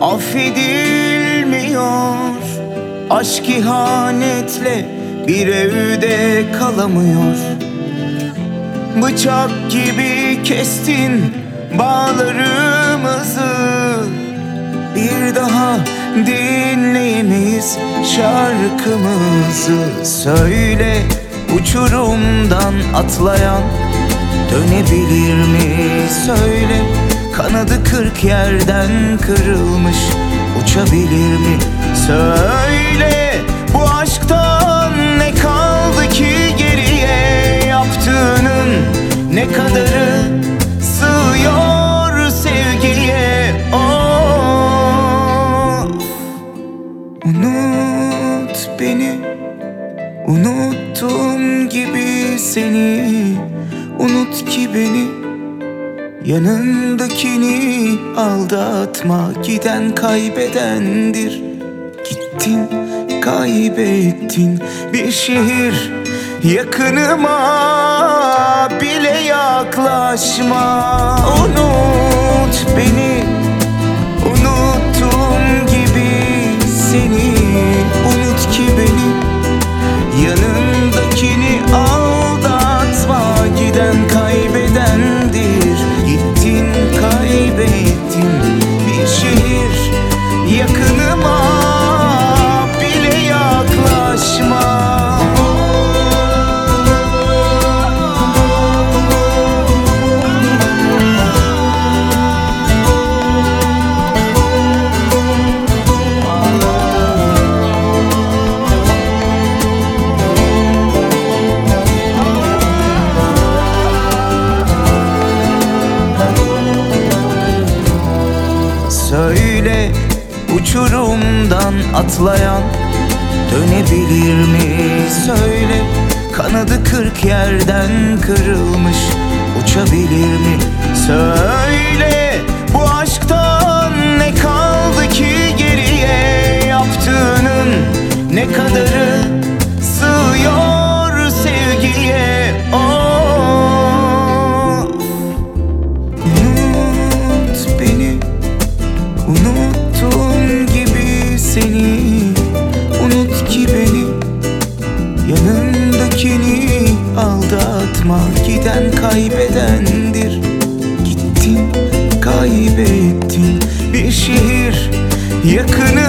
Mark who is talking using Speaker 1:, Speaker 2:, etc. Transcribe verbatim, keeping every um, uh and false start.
Speaker 1: affedilmiyor. Aşk ihanetle bir evde kalamıyor. Bıçak gibi kestin bağlarımızı, bir daha dinleyemeyiz şarkımızı. Söyle, uçurumdan atlayan dönebilir mi? Söyle, kanadı kırk yerden kırılmış uçabilir mi? Söyle, bu aşktan ne kaldı ki geriye? Yaptığının ne kadarı sığıyor sevgiye? Oh, unut beni, unuttum gibi seni. Unut ki beni, yanındakini aldatma. Giden kaybedendir. Gittin, kaybettin bir şehir. Yakınıma bile yaklaşma. Unut beni, unuttum gibi seni. Unut ki beni, yanındakini aldatma. Giden kaybedendir. Gittin, kaybettin bir şehir. Yakınıma bile yaklaşma. Söyle, uçurumdan atlayan dönebilir mi? Söyle, kanadı kırk yerden kırılmış uçabilir mi? Söyle, bu aşktan ne kaldı ki geriye? Yaptığının ne kadarı sığıyor sevgiye? Oh, unut beni, unuttum gibi seni. Unut ki beni, yanındakini aldatma. Giden kaybedendir. Gittin, kaybettin bir şehir. Yakını